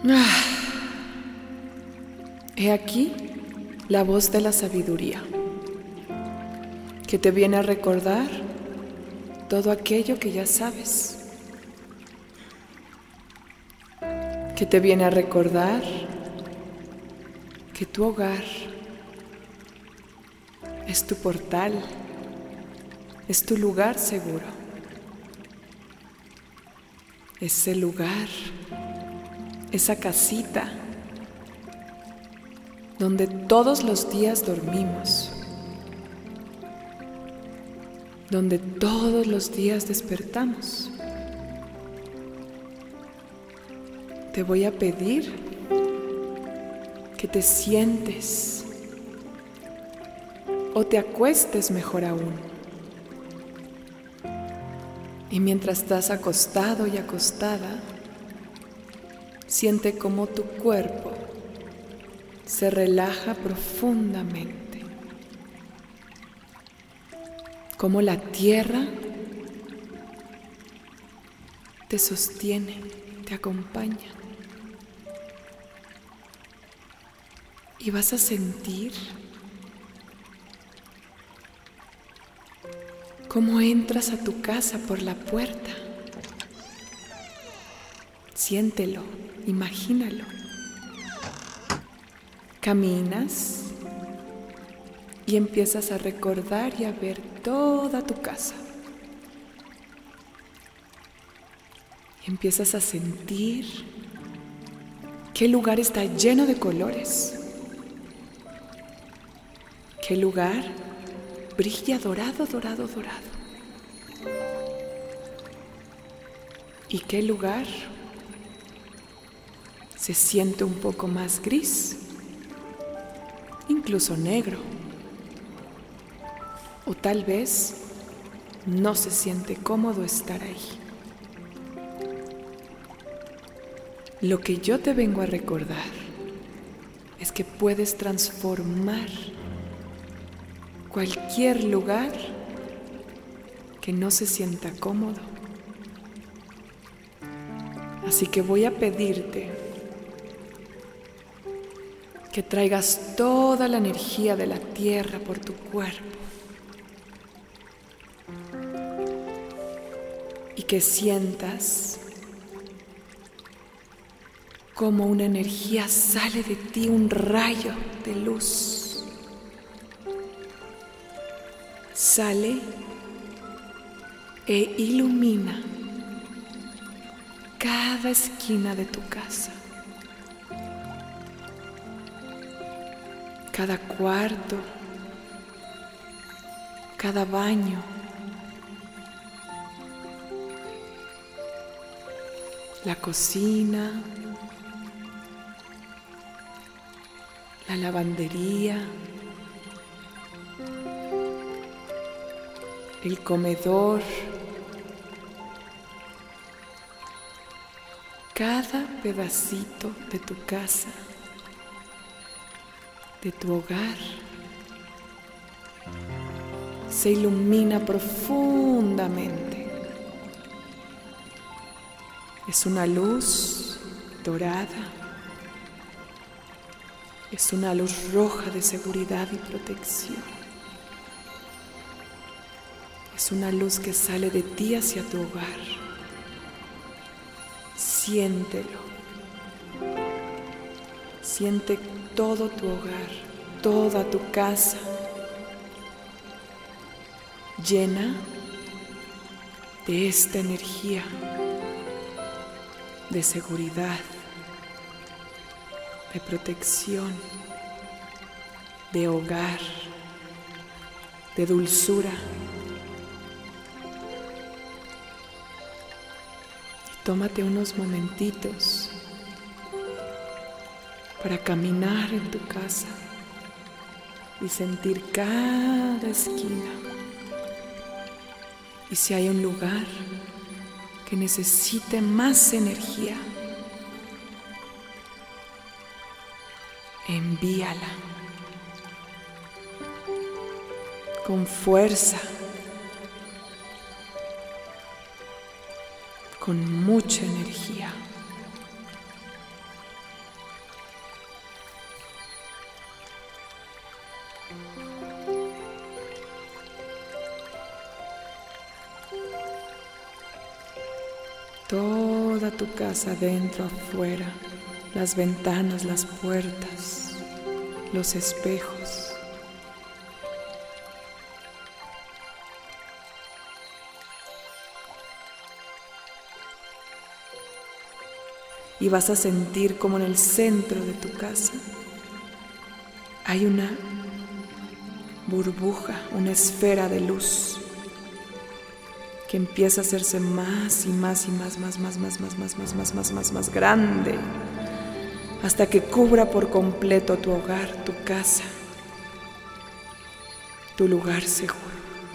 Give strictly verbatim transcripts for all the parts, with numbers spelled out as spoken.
Ah, he aquí la voz de la sabiduría, que te viene a recordar todo aquello que ya sabes, que te viene a recordar que tu hogar es tu portal, es tu lugar seguro, ese lugar, esa casita donde todos los días dormimos, donde todos los días despertamos. Te voy a pedir que te sientes o te acuestes, mejor aún. Y mientras estás acostado y acostada, siente cómo tu cuerpo se relaja profundamente, cómo la tierra te sostiene, te acompaña. Y vas a sentir cómo entras a tu casa por la puerta. Siéntelo, imagínalo. Caminas y empiezas a recordar y a ver toda tu casa. Y empiezas a sentir qué lugar está lleno de colores. Qué lugar brilla dorado, dorado, dorado. Y qué lugar se siente un poco más gris, incluso negro. O tal vez no se siente cómodo estar ahí. Lo que yo te vengo a recordar es que puedes transformar cualquier lugar que no se sienta cómodo. Así que voy a pedirte que traigas toda la energía de la tierra por tu cuerpo y que sientas como una energía sale de ti, un rayo de luz. Sale e ilumina cada esquina de tu casa, cada cuarto, cada baño, la cocina, la lavandería, el comedor, cada pedacito de tu casa, de tu hogar, se ilumina profundamente. Es una luz dorada, es una luz roja de seguridad y protección. Es una luz que sale de ti hacia tu hogar. Siéntelo. Siente todo tu hogar, toda tu casa, llena de esta energía de seguridad, de protección, de hogar, de dulzura. Tómate unos momentitos para caminar en tu casa y sentir cada esquina. Y si hay un lugar que necesite más energía, envíala con fuerza, con mucha energía. toda tu casa, dentro, afuera, las ventanas, las puertas, los espejos. Y vas a sentir como en el centro de tu casa hay una burbuja, una esfera de luz que empieza a hacerse más y más y más, más, más, más, más, más, más, más, más, más, más grande, hasta que cubra por completo tu hogar, tu casa, tu lugar seguro.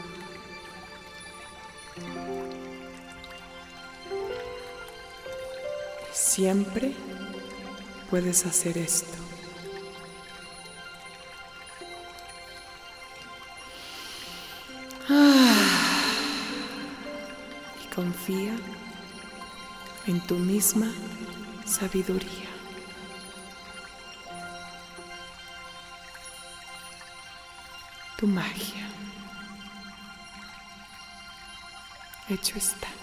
Siempre puedes hacer esto. Ah, y confía en tu misma sabiduría. Tu magia. Hecho está.